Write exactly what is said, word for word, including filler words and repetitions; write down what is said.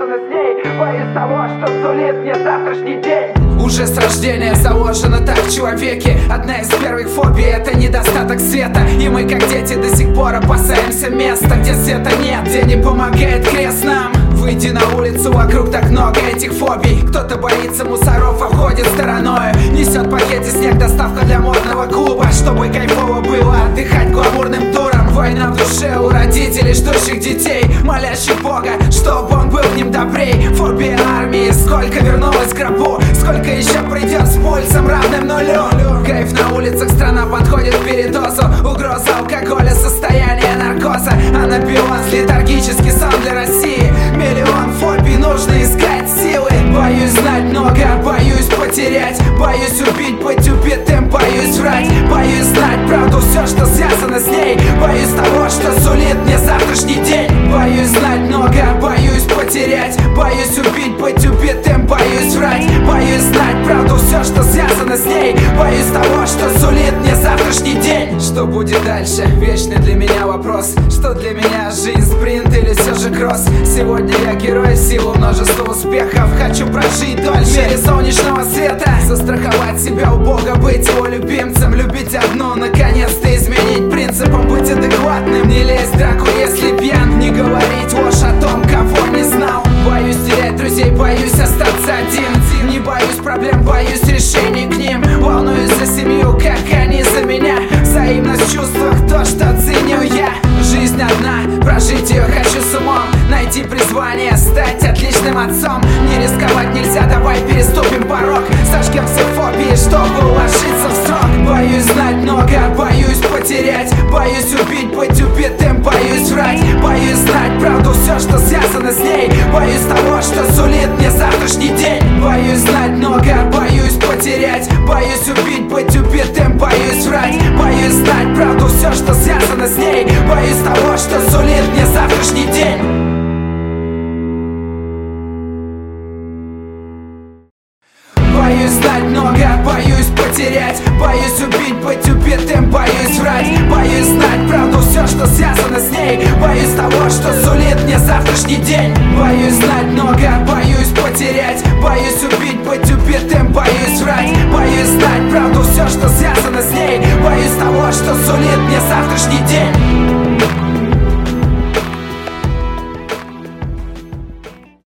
связано с ней. Боюсь того, что сулит мне завтрашний день. Уже с рождения заложено так в человеке. Одна из первых фобий — это недостаток света. И мы, как дети, до сих пор опасаемся места, где света нет, где не помогает крест нам. Выйди на улицу, вокруг так много этих фобий. Кто-то боится мусоров, обходит стороною. Несет в пакете снег, доставка для модного клуба. Чтобы кайфово было отдыхать гламурным туром. Война в душе у родителей, ждущих детей, молящих Бога, чтобы он был к ним добрей. Фобия армии, сколько вернулось к гробу, сколько еще придет с пульсом равным нулю. Кайф на улицах, страна подходит к передозу. Угроза алкоголя, состояние наркоза. Анабиоз, летаргический сон для России. Миллион фобий, нужно искать силы. Боюсь знать много, боюсь потерять. Боюсь убить, быть убитым, боюсь врать. Боюсь знать правду, все, что связано с ней. Боюсь того, что сулит мне завтрашний день. Боюсь знать много, боюсь потерять. Боюсь убить, быть убитым, боюсь врать. Боюсь знать правду, все, что связано с ней. Боюсь того, что сулит мне завтрашний день. Что будет дальше? Вечный для меня вопрос. Что для меня жизнь, спринт или все же кросс? Сегодня я герой в силу множества успехов. Хочу прожить дольше в мире солнечного света. Застраховать себя у Бога, быть его любимцем. Любить одну, наконец-то изменить принципом. Быть адекватным, не лезть в драку, если пьян. Не говорить ложь о том, кого не знал. Боюсь терять друзей, боюсь остаться один. Не боюсь проблем, боюсь решений к ним. Волнуюсь за семью, как они за меня. Взаимность в чувствах, то, что ценю я. Жизнь одна, прожить ее хочу с умом. Найти призвание, стать отличным отцом. Не рисковать нельзя, давай переступим порог. Сожгем все фобии, чтобы уложиться в срок. Боюсь знать много, боюсь потерять. Боюсь убить, быть убитым, боюсь врать. Боюсь знать правду, все, что связано с ней. Боюсь того, что сулит мне завтрашний день. Боюсь знать много, боюсь потерять. Боюсь убить, быть убитым, боюсь врать. Боюсь знать правду, все, что связано с ней. Боюсь того, что сулит мне завтрашний день. Боюсь знать много, боюсь потерять. Боюсь убить, быть убитым, боюсь врать. Боюсь знать правду, все, что связано с ней. Боюсь того, что сулит мне завтрашний день. Боюсь знать много,